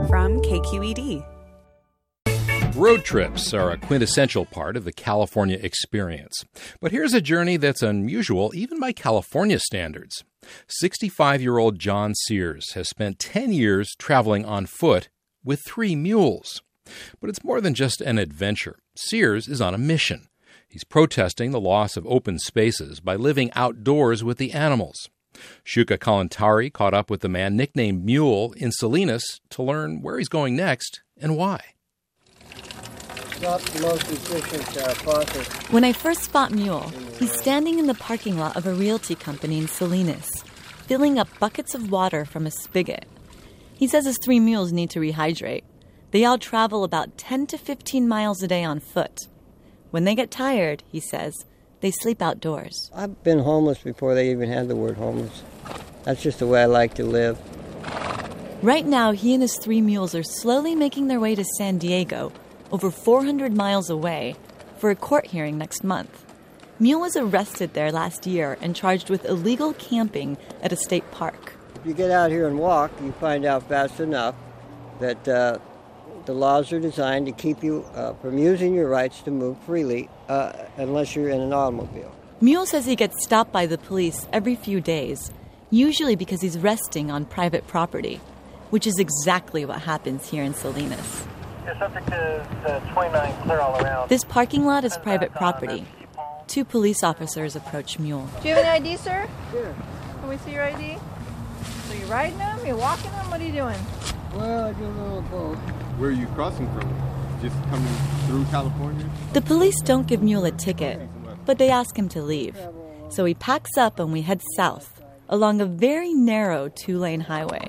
from KQED. Road trips are a quintessential part of the California experience. But here's a journey that's unusual even by California standards. 65-year-old John Sears has spent 10 years traveling on foot with 3 mules. But it's more than just an adventure. Sears is on a mission. He's protesting the loss of open spaces by living outdoors with the animals. Shuka Kalantari caught up with the man nicknamed Mule in Salinas to learn where he's going next and why. Not the most efficient process. When I first spot Mule, he's standing in the parking lot of a realty company in Salinas, filling up buckets of water from a spigot. He says his 3 mules need to rehydrate. They all travel about 10 to 15 miles a day on foot. When they get tired, he says, they sleep outdoors. I've been homeless before they even had the word homeless. That's just the way I like to live. Right now, he and his 3 mules are slowly making their way to San Diego, over 400 miles away, for a court hearing next month. Mule was arrested there last year and charged with illegal camping at a state park. If you get out here and walk, you find out fast enough that the laws are designed to keep you from using your rights to move freely unless you're in an automobile. Mule says he gets stopped by the police every few days, usually because he's resting on private property, which is exactly what happens here in Salinas. You're subject to the 29 clear all around. This parking lot is private property. 2 police officers approach Mule. Do you have an ID, sir? Sure. Can we see your ID? So you're riding them? You're walking them? What are you doing? Well, I do a little both. Where are you crossing from? Just coming through California? The police don't give Mule a ticket, but they ask him to leave. So he packs up and we head south, along a very narrow 2-lane highway.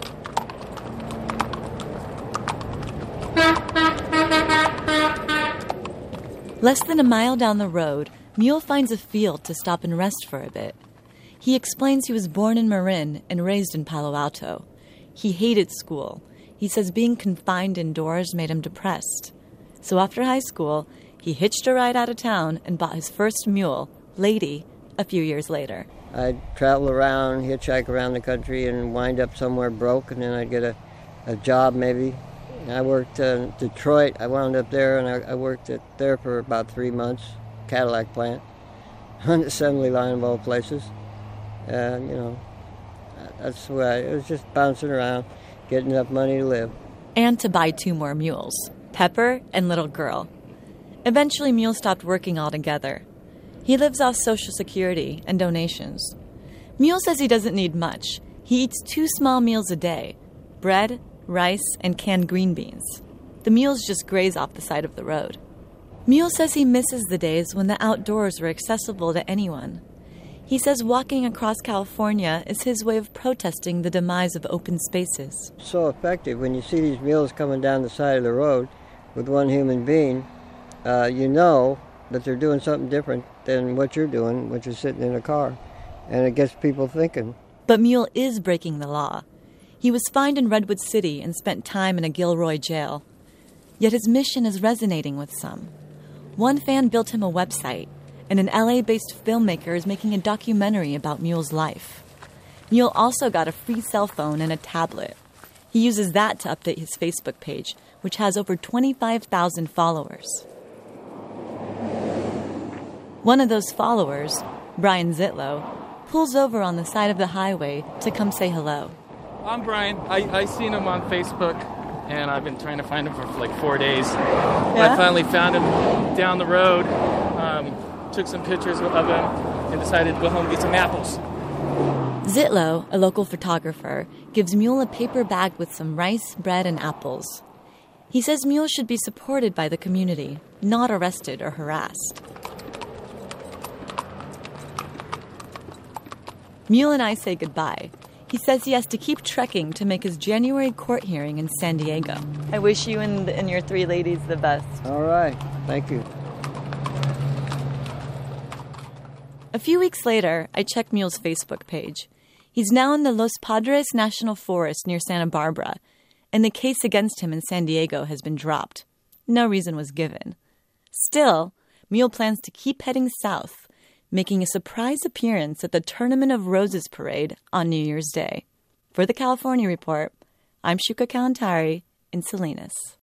Less than a mile down the road, Mule finds a field to stop and rest for a bit. He explains he was born in Marin and raised in Palo Alto. He hated school. He says being confined indoors made him depressed. So after high school, he hitched a ride out of town and bought his first mule, Lady, a few years later. I'd travel around, hitchhike around the country, and wind up somewhere broke, and then I'd get a job maybe. I worked in Detroit. I wound up there, and I worked there for about 3 months, Cadillac plant, on the assembly line of all places. And, that's the way it was, just bouncing around, getting enough money to live. And to buy 2 more mules, Pepper and Little Girl. Eventually, Mule stopped working altogether. He lives off Social Security and donations. Mule says he doesn't need much. He eats 2 small meals a day, bread, rice, and canned green beans. The mules just graze off the side of the road. Mule says he misses the days when the outdoors were accessible to anyone. He says walking across California is his way of protesting the demise of open spaces. So effective. When you see these mules coming down the side of the road with 1 human being, you know that they're doing something different than what you're doing, which is sitting in a car. And it gets people thinking. But Mule is breaking the law. He was fined in Redwood City and spent time in a Gilroy jail. Yet his mission is resonating with some. One fan built him a website, and an LA-based filmmaker is making a documentary about Mule's life. Mule also got a free cell phone and a tablet. He uses that to update his Facebook page, which has over 25,000 followers. One of those followers, Brian Zitlow, pulls over on the side of the highway to come say hello. I'm Brian. I seen him on Facebook, and I've been trying to find him for like 4 days. Yeah? I finally found him down the road, took some pictures of him, and decided to go home and get some apples. Zitlow, a local photographer, gives Mule a paper bag with some rice, bread, and apples. He says Mule should be supported by the community, not arrested or harassed. Mule and I say goodbye. He says he has to keep trekking to make his January court hearing in San Diego. I wish you and your 3 ladies the best. All right. Thank you. A few weeks later, I check Mule's Facebook page. He's now in the Los Padres National Forest near Santa Barbara, and the case against him in San Diego has been dropped. No reason was given. Still, Mule plans to keep heading south, making a surprise appearance at the Tournament of Roses parade on New Year's Day. For the California Report, I'm Shuka Kalantari in Salinas.